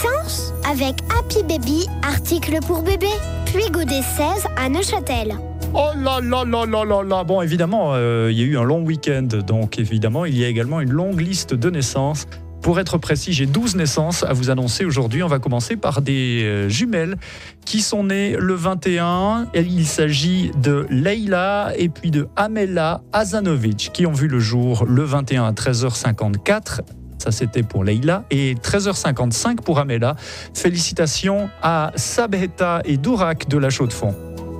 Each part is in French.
naissance avec Happy Baby, article pour bébé. Puis Godet 16 à Neuchâtel. Oh là là là là là là. Bon, évidemment, il y a eu un long week-end, donc évidemment, il y a également une longue liste de naissances. Pour être précis, j'ai 12 naissances à vous annoncer aujourd'hui. On va commencer par des jumelles qui sont nées le 21. Il s'agit de Leila et puis de Amela Azanovic qui ont vu le jour le 21 à 13h54. Ça, c'était pour Leila. Et 13h55 pour Amela. Félicitations à Sabheta et Dourak de la Chaux-de-Fonds.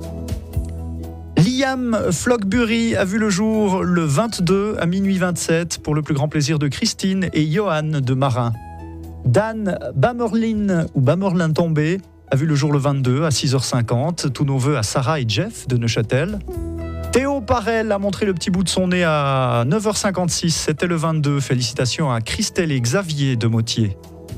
Liam Flockbury a vu le jour le 22 à minuit 27 pour le plus grand plaisir de Christine et Johan de Marin. Dan Bamerlin ou Bamerlin Tombé a vu le jour le 22 à 6h50. Tous nos vœux à Sarah et Jeff de Neuchâtel. Théo Parel a montré le petit bout de son nez à 9h56. C'était le 22. Félicitations à Christelle et Xavier de Motier.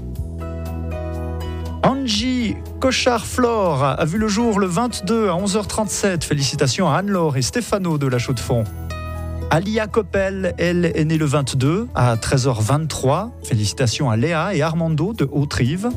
Angie Cochard-Flore a vu le jour le 22 à 11h37. Félicitations à Anne-Laure et Stéphano de la Chaux-de-Fonds. Alia Coppel, elle, est née le 22 à 13h23. Félicitations à Léa et Armando de Haute-Rive.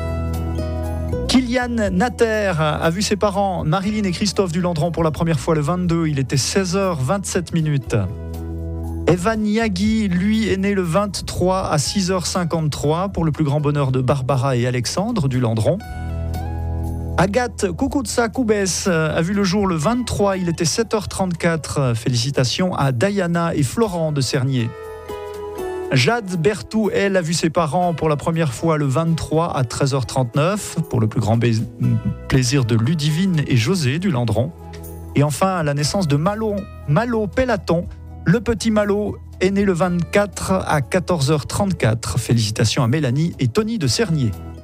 Kylian Natter a vu ses parents Marilyn et Christophe du Landron pour la première fois le 22. Il était 16h27. Evan Yagi, lui, est né le 23 à 6h53 pour le plus grand bonheur de Barbara et Alexandre du Landron. Agathe Koukoutsa-Koubès a vu le jour le 23, il était 7h34. Félicitations à Diana et Florent de Cernier. Jade Berthou, elle, a vu ses parents pour la première fois le 23 à 13h39 pour le plus grand plaisir de Ludivine et José du Landron. Et enfin, la naissance de Malo Pellaton. Le petit Malo est né le 24 à 14h34. Félicitations à Mélanie et Tony de Cernier.